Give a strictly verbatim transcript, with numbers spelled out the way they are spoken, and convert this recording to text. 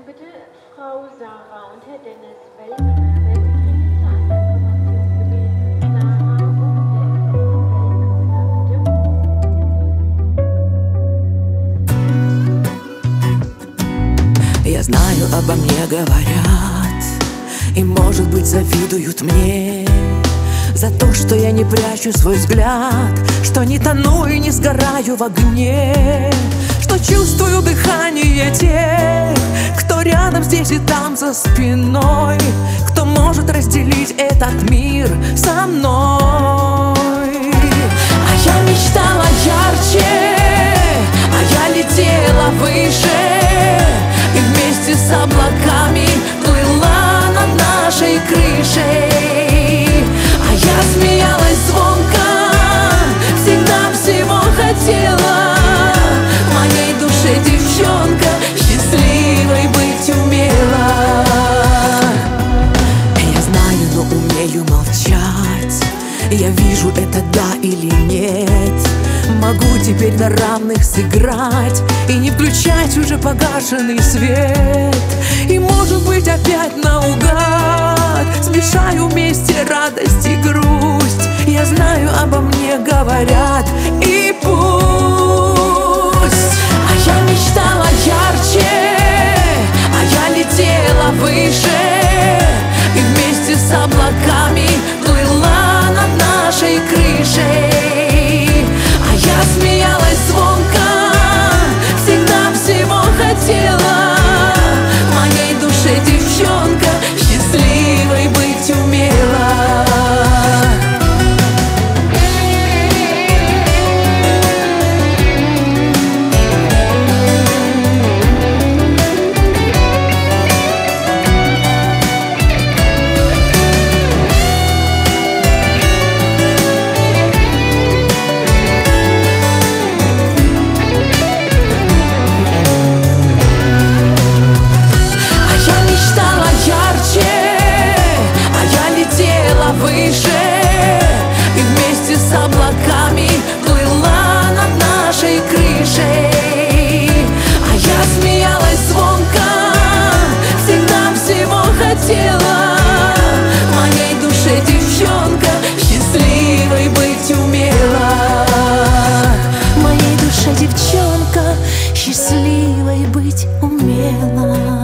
bitte Frau Sarah und Herr Dennis Wellmüller werden dringend zu einer Information gebeten. Sarah und Herr Wellmüller, bitte. Я знаю, обо мне говорят, и, может быть, завидуют мне за то, что я не прячу свой взгляд, что не тону и не сгораю в огне, что чувствую дыхание тех, кто рядом здесь и там за спиной, кто может разделить этот мир со мной. А я мечтала ярче, а я летела выше, и вместе с облаками плыла над нашей крышей. А я смеялась звонко, всегда всего хотела, в моей душе девчонка счастливой быть умела. Я знаю, но умею молчать, я вижу, это да или нет. Могу теперь на равных сыграть и не включать уже погашенный свет. И, может быть, опять наугад смешаю вместе радость и грусть. Я знаю, обо мне говорят, и пусть. А я мечтала ярче, а я летела выше, и вместе с облаками плыла над нашей крышей. А я смеялась звонко, всегда всего хотела, в моей душе девчонка счастливой быть умела. Выше, и вместе с облаками плыла над нашей крышей. А я смеялась звонко, всегда всего хотела, в моей душе девчонка счастливой быть умела. В моей душе девчонка счастливой быть умела.